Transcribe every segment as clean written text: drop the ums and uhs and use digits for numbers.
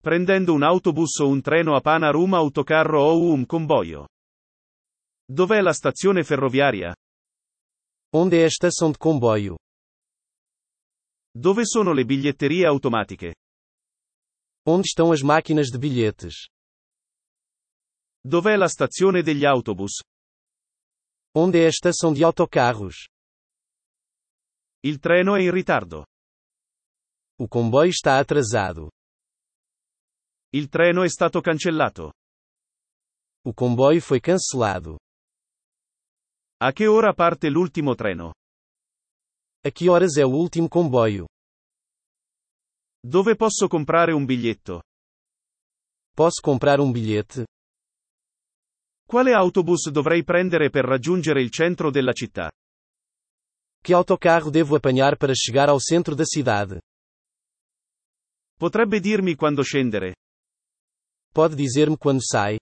Prendendo un autobus o un treno a Pana Rum autocarro o un comboio. Dov'è la stazione ferroviaria? Onde é a estação de comboio? Dove sono le biglietterie automatiche? Onde estão as máquinas de bilhetes? Dov'è la stazione degli autobus? Onde é a estação de autocarros? Il treno è in ritardo. O comboio está atrasado. Il treno è stato cancellato. O comboio foi cancelado. A che ora parte l'ultimo treno? A que horas é o último comboio? Dove posso comprare un biglietto? Posso comprar um bilhete? Quale autobus dovrei prendere per raggiungere il centro della città? Que autocarro devo apanhar para chegar ao centro da cidade? Potrebbe dirmi quando scendere? Pode dizer-me quando sai?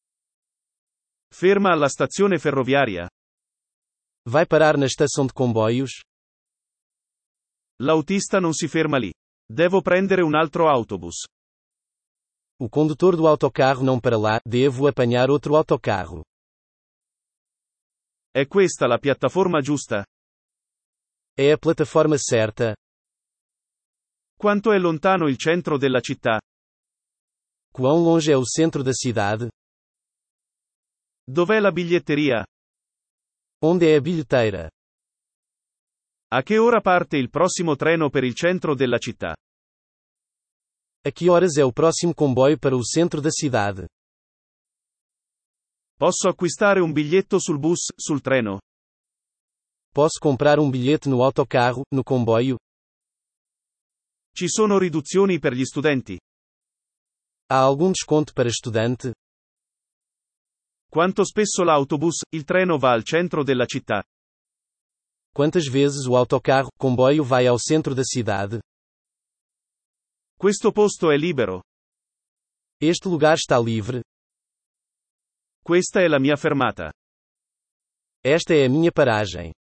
Ferma alla stazione ferroviaria. Vai parar na estação de comboios? L'autista non si ferma lì. Devo prendere un altro autobus. O condutor do autocarro não para lá, devo apanhar outro autocarro. È questa la piattaforma giusta? É a plataforma certa? Quanto è lontano il centro della città? Quão longe é o centro da cidade? Dov'è la biglietteria? Onde é a bilheteira? A che ora parte il prossimo treno per il centro della città? A que horas é o próximo comboio para o centro da cidade? Posso acquistare un biglietto sul bus, sul treno? Posso comprar um bilhete no autocarro, no comboio? Ci sono riduzioni per gli studenti? Há algum desconto para estudante? Quanto spesso l'autobus, il treno va al centro della città? Quantas vezes o autocarro, comboio vai ao centro da cidade? Questo posto è libero. Este lugar está livre? Questa è la mia fermata. Esta é a minha paragem.